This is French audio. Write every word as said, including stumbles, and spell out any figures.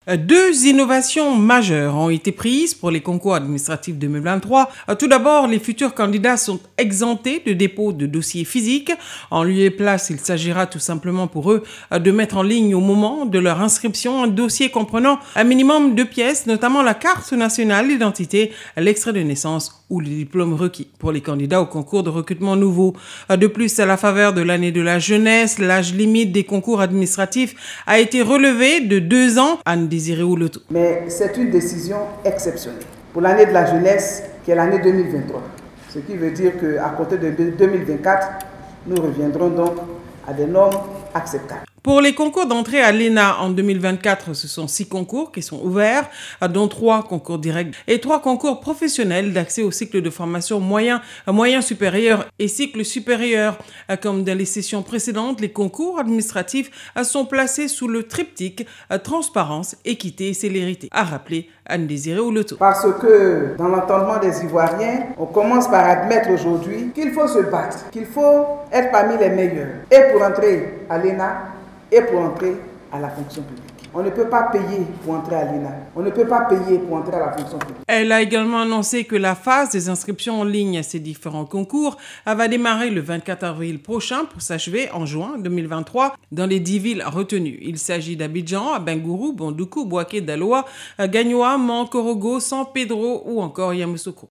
Deux innovations majeures ont été prises pour les concours administratifs deux mille vingt-trois. Tout d'abord, les futurs candidats sont exemptés de dépôt de dossiers physiques. En lieu et place, il s'agira tout simplement pour eux de mettre en ligne au moment de leur inscription un dossier comprenant un minimum de pièces, notamment la carte nationale d'identité, l'extrait de naissance ou le diplôme requis pour les candidats au concours de recrutement nouveau. De plus, à la faveur de l'année de la jeunesse, l'âge limite des concours administratifs a été relevé de deux ans. Anne-Désirée Ouloto. Mais c'est une décision exceptionnelle pour l'année de la jeunesse qui est l'année deux mille vingt-trois. Ce qui veut dire qu'à compter de deux mille vingt-quatre, nous reviendrons donc à des normes acceptables. Pour les concours d'entrée à l'E N A en deux mille vingt-quatre, ce sont six concours qui sont ouverts, dont trois concours directs et trois concours professionnels d'accès au cycle de formation moyen, moyen supérieur et cycle supérieur. Comme dans les sessions précédentes, les concours administratifs sont placés sous le triptyque transparence, équité et célérité, a rappelé Anne-Désirée Ouloto. Parce que dans l'entendement des Ivoiriens, on commence par admettre aujourd'hui qu'il faut se battre, qu'il faut être parmi les meilleurs. Et pour entrer à l'E N A, et pour entrer à la fonction publique. On ne peut pas payer pour entrer à l'E N A. On ne peut pas payer pour entrer à la fonction publique. Elle a également annoncé que la phase des inscriptions en ligne à ces différents concours va démarrer le vingt-quatre avril prochain pour s'achever en juin deux mille vingt-trois dans les dix villes retenues. Il s'agit d'Abidjan, Bengourou, Bondoukou, Bouaké, Daloa, Gagnoa, Mankorogo, San Pedro ou encore Yamoussoukro.